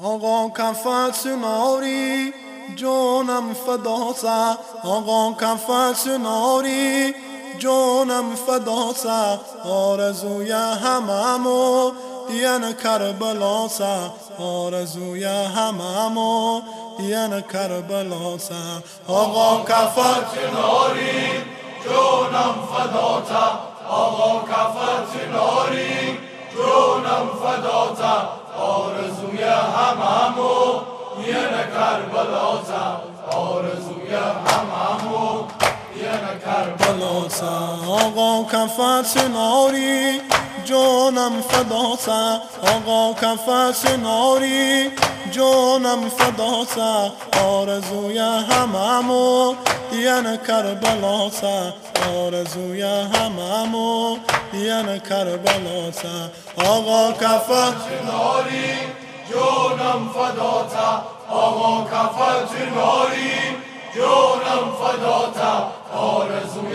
آقا کفت ناری جونم فداته، آقا کفت ناری جونم فداته، آرزوی هممو ین کربلاته، آرزوی هممو ین کربلاته. آقا کفت ناری جونم فداته، آقا کفت ناری جونم فداته، آرزوی هممو ین کربلاته، آرزوی هممو ین کربلاته. آقا کفت ناری جونم فداته، آقا کفت ناری جونم فداته، آرزوی هممو ین کربلاته، آرزوی هممو ین کربلاته. آقا کفت ناری جونم فداته، آقا کفت ناری جونم فداته، آرزوی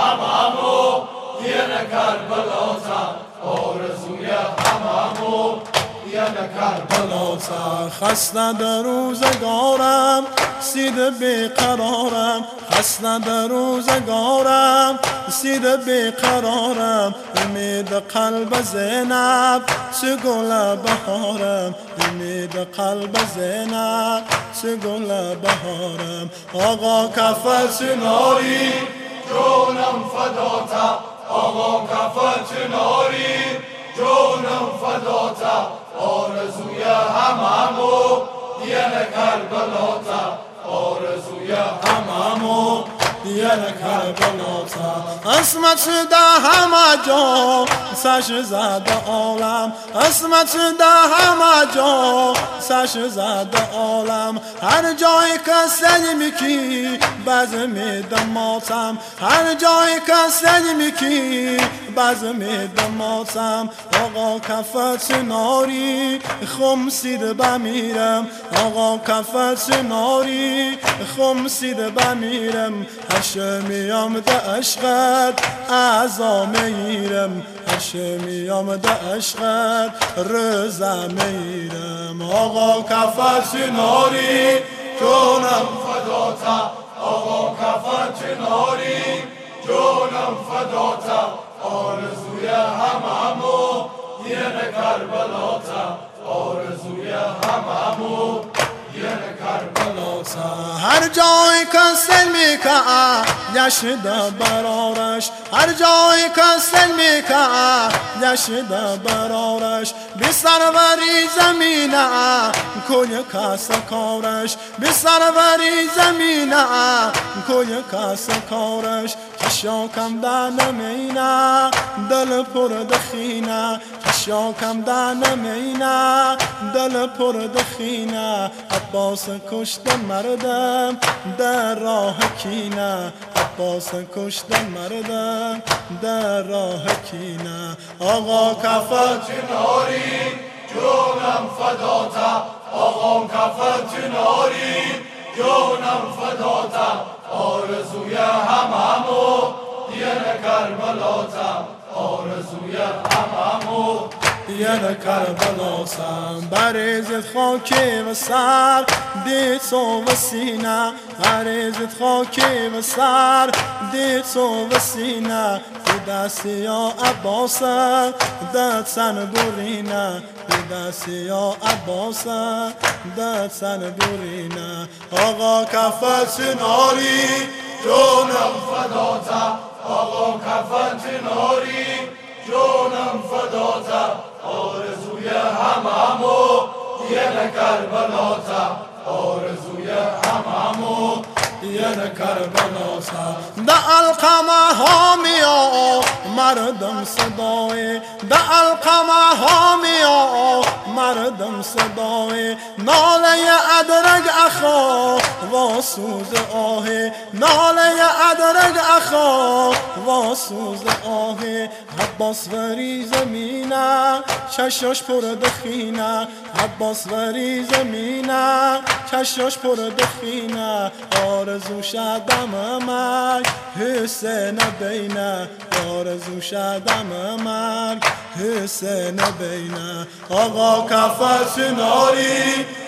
هممو ین کربلاته، آرزوی هممو ین کربلاته. خسته در روزگارم سید بیقرارم، خسته در روزگارم سید بیقرارم، امید قلب زینب چه گل بهارم، امید قلب زینب چه گل بهارم. آقا کفت ناری جونم فداته، آقا کفت ناری جونم فداته، آرزوی هممو ین کربلاته، آرزوی هممو ین کربلاته. اسمت ده همه جا سش زده عالم، اسمت ده همه جا سش زده عالم، هر جایی که سلمی کی بزم دماتم، هر جایی که سلمی کی بزم دماتم. آقا کفت ناری خمسید بمیرم، آقا کفت ناری خمسید بمیرم، هشمیام ده عشقت اعضا میرم، هشمیام ده عشقت رضا میرم. آقا کفت ناری جونم فداته، آقا کفت ناری جونم فداته، آرزوی هممو ین کربلاته، آرزوی هممو ین کربلاته. هر جایی که سلمی که گشته برارش، هر جایی که سلمی که گشته برارش، بی سروری زمینه کوی کس کارش، بی سروری زمینه کوی کس کارش. چشاکم در نمینه دل پر دخینه، چشاکم در نمینه دل پر دخینه، عباس کشته مردم در راه کینه، عباس کشته مردم در راه کینه. آقا کفت ناری جونم فداته، آقا کفت ناری جونم فداته، آرزوی هممو ین کربلاته، آرزوی هممو ین کربلاته. بریزت خاکی و سر دید تو و سینه، بریزت خاکی و سر دید تو و سینه، دی دستی یا عباس دت سن برینه، دی دستی یا عباس دت سن برینه. آقا کفت ناری جونم فداته، آقا کفت ناری جونم فداته، آرزوی هممو ین کربلاته، آرزوی هممو ین کربلاته. ده القمه ها میا مردم صدای، ده القمه ها میا مردم صدای، ناله ادرگ اخا و سوز آه، ناله ادرگ اخا و سوز آه. عباس وری زمینه چشاش پر دخینه، عباس وری زمینه چشاش پر دخینه، آرزو شدم مرگ حسین بینه، آرزو شدم مرگ حسین بینه. آقا کفت ناری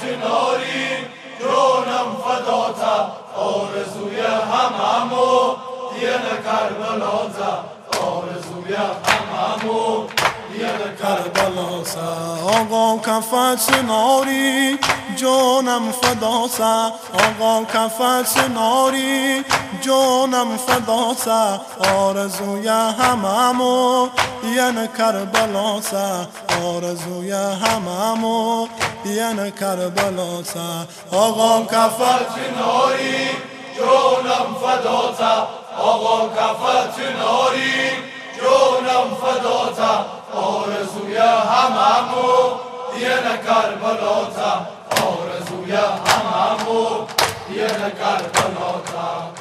ناری جونم فداتا آرزوی هممو دین کربلاتا آرزوی هممو کربلاسا آقا کفت ناری جونم فداسا آقا کفت ناری جونم فداسا آرزوی هممو ین کربلاسا آرزوی هممو ین کربلاسا آقا کفت ناری جونم فداتا آقا کفت ناری جونم فداتا آرزوی هممو دین کربلاتا آرزوی هممو دین کربلاتا